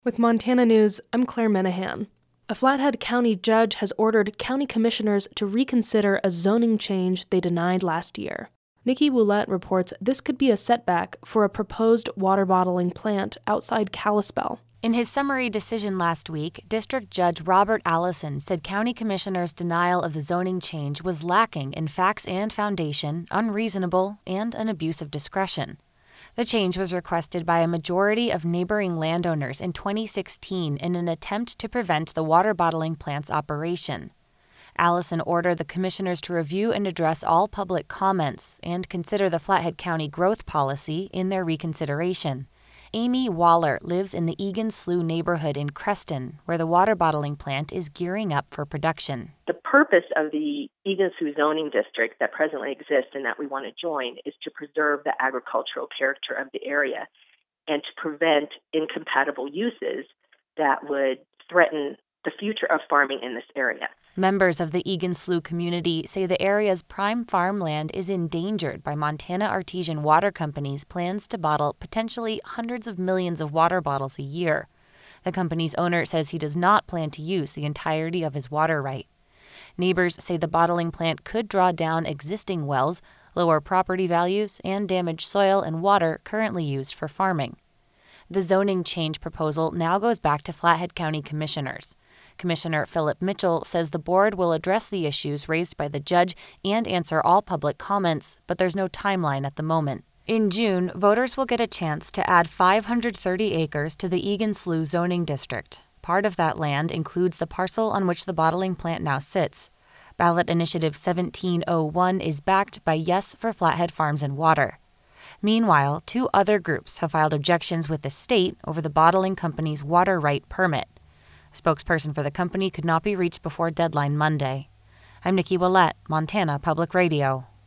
With Montana News, I'm Claire Menahan. A Flathead County judge has ordered county commissioners to reconsider a zoning change they denied last year. Nikki Woolette reports this could be a setback for a proposed water bottling plant outside Kalispell. In his summary decision last week, District Judge Robert Allison said county commissioners' denial of the zoning change was lacking in facts and foundation, unreasonable, and an abuse of discretion. The change was requested by a majority of neighboring landowners in 2016 in an attempt to prevent the water bottling plant's operation. Allison ordered the commissioners to review and address all public comments and consider the Flathead County growth policy in their reconsideration. Amy Waller lives in the Egan Slough neighborhood in Creston, where the water bottling plant is gearing up for production. The purpose of the Egan Slough zoning district that presently exists and that we want to join is to preserve the agricultural character of the area and to prevent incompatible uses that would threaten the future of farming in this area. Members of the Egan Slough community say the area's prime farmland is endangered by Montana Artesian Water Company's plans to bottle potentially hundreds of millions of water bottles a year. The company's owner says he does not plan to use the entirety of his water right. Neighbors say the bottling plant could draw down existing wells, lower property values, and damage soil and water currently used for farming. The zoning change proposal now goes back to Flathead County commissioners. Commissioner Philip Mitchell says the board will address the issues raised by the judge and answer all public comments, but there's no timeline at the moment. In June, voters will get a chance to add 530 acres to the Egan Slough zoning district. Part of that land includes the parcel on which the bottling plant now sits. Ballot Initiative 1701 is backed by Yes for Flathead Farms and Water. Meanwhile, two other groups have filed objections with the state over the bottling company's water right permit. A spokesperson for the company could not be reached before deadline Monday. I'm Nikki Woolette, Montana Public Radio.